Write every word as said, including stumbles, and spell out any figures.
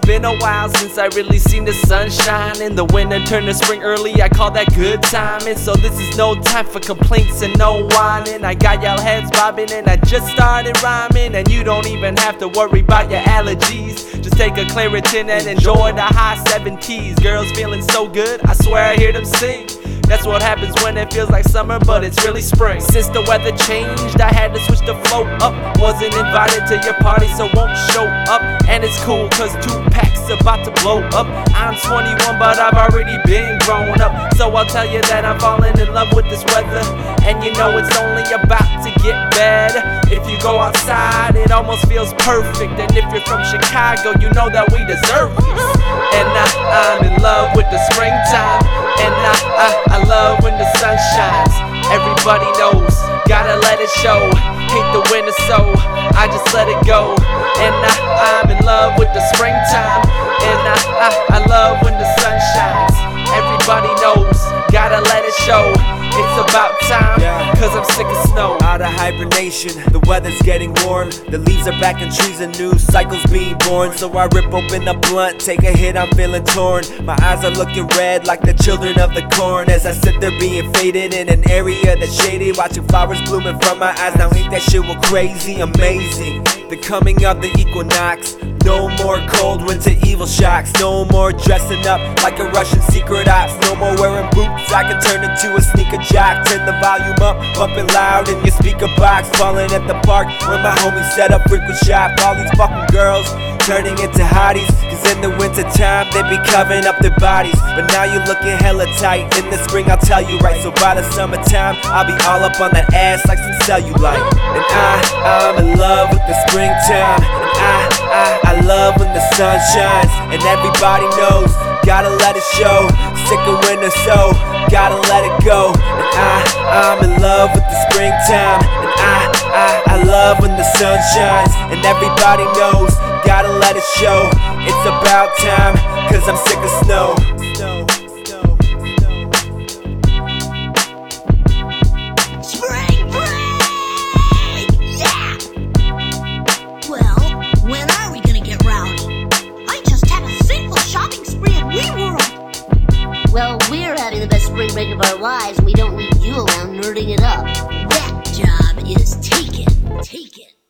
been a while since I really seen the sunshine. In the winter turn to spring early, I call that good timing. So this is no time for complaints and no whining. I got y'all heads bobbing and I just started rhyming. And you don't even have to worry about your allergies. Just take a Claritin and enjoy the high seven keys. Girls feeling so good, I swear I hear them sing. That's what happens when it feels like summer, but it's really spring. Since the weather changed, I had to switch the flow up. Wasn't invited to your party, so won't show up. And it's cool, cause Tupac's about to blow up. I'm twenty-one, but I've already been grown up. So I'll tell you that I'm falling in love with this weather. And you know it's only about to get better. If you go outside, it almost feels perfect. And if you're from Chicago, you know that we deserve this. And I, I'm in love with the springtime. And I, I, I love when the sun shines. Everybody knows, gotta let it show. Hate the winter so I just let it go. And I, I'm in love with the springtime. And I, I, I love when the sun shines. Everybody knows, gotta let it show. It's about time, cause I'm sick of snow. Out of hibernation, the weather's getting warm. The leaves are back in trees and new cycles being born. So I rip open a blunt, take a hit, I'm feeling torn. My eyes are looking red like the children of the corn. As I sit there being faded in an area that's shady, watching flowers blooming from my eyes. Now ain't that shit well crazy, amazing. The coming of the equinox. No more cold winter evil shocks. No more dressing up like a Russian secret ops. No more wearing boots, I can turn into a sneaker jock. Turn the volume up, bumping loud in your speaker box. Falling at the park when my homies set up frequent shop. All these fucking girls turning into hotties, cause in the winter time they be covering up their bodies. But now you're looking hella tight. In the spring I'll tell you right. So by the summertime I'll be all up on that ass like some cellulite. And I, I'm in love with the springtime. And I, I, I love when the sun shines. And everybody knows, gotta let it show. Sick of winter so, gotta let it go. And I, I'm in love with the springtime. And I, I, I love when the sun shines. And everybody knows, gotta let it show. It's about time, cause I'm sick of snow. Spring break! Yeah! Well, when are we gonna get rowdy? I just had a single shopping spree at WeWorld. Well, we're having the best spring break of our lives. We don't need you around nerding it up. That job is taken. Taken.